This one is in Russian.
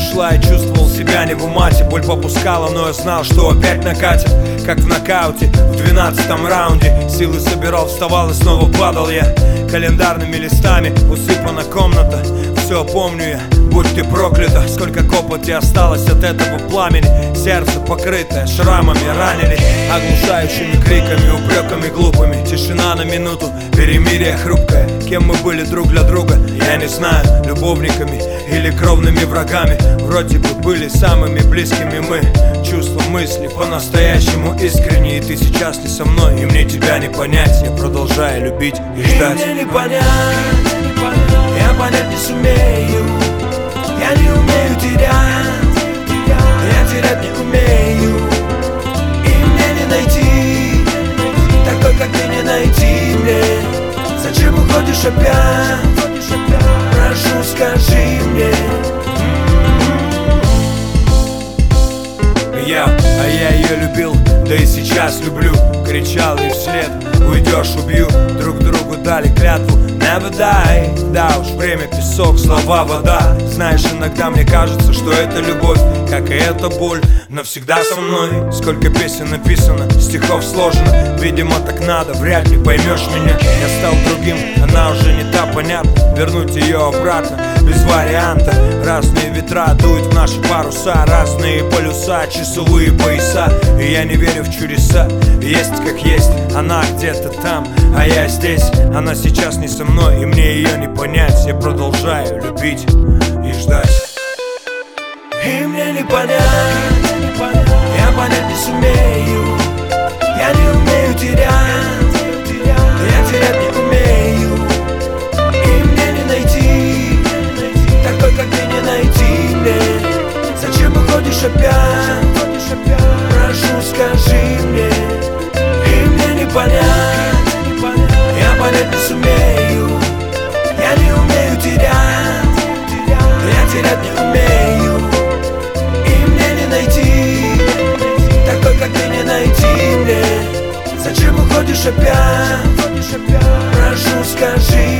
шла и чувствовал себя не в умате. Боль попускала, но я знал, что опять накатит, как в нокауте в 12-м раунде. Силы собирал, вставал и снова падал я. Календарными листами усыпана комната. Все помню я, будь ты проклята. Сколько копоти осталось от этого пламени. Сердце покрытое шрамами ранили, оглушающими криками, упреками глупыми. Тишина на минуту, перемирие хрупкое. Кем мы были друг для друга, я не знаю. Любовниками или кровными врагами. Вроде бы были самыми близкими мы. Чувства, мысли по-настоящему искренние. Ты сейчас не со мной, и мне тебя не понять. Я продолжаю любить и ждать. И мне не понять, я понять не сумею. Я не умею терять, я терять не умею. И мне не найти такой, как ты, не найти мне. Зачем уходишь опять? Прошу, скажи мне. Я ее любил, да и сейчас люблю. Кричал ей вслед: уйдешь, убью. Друг другу дали клятву never die. Да уж, время песок, слова вода. Знаешь, иногда мне кажется, что это любовь, как и эта боль, навсегда со мной. Сколько песен написано, стихов сложено. Видимо, так надо, вряд ли поймешь меня. Я стал другим, она уже не та, понятно. Вернуть ее обратно без варианта. Разные ветра дуют в наши паруса, разные полюса, часовые пояса. И я не верю в чудеса. Есть как есть, она где-то там, а я здесь. Она сейчас не со мной, и мне ее не понять. Я продолжаю любить и ждать. И мне не понять, я понять не сумею. Я не умею терять, я терять не умею. И мне не найти такой, как ты, не найти мне. Зачем уходишь опять? Прошу, скажи мне. И мне не понять, я понять не сумею. Я не умею терять, я терять не умею. И мне не найти такой, как ты, не найти мне. Зачем уходишь опять? Прошу, скажи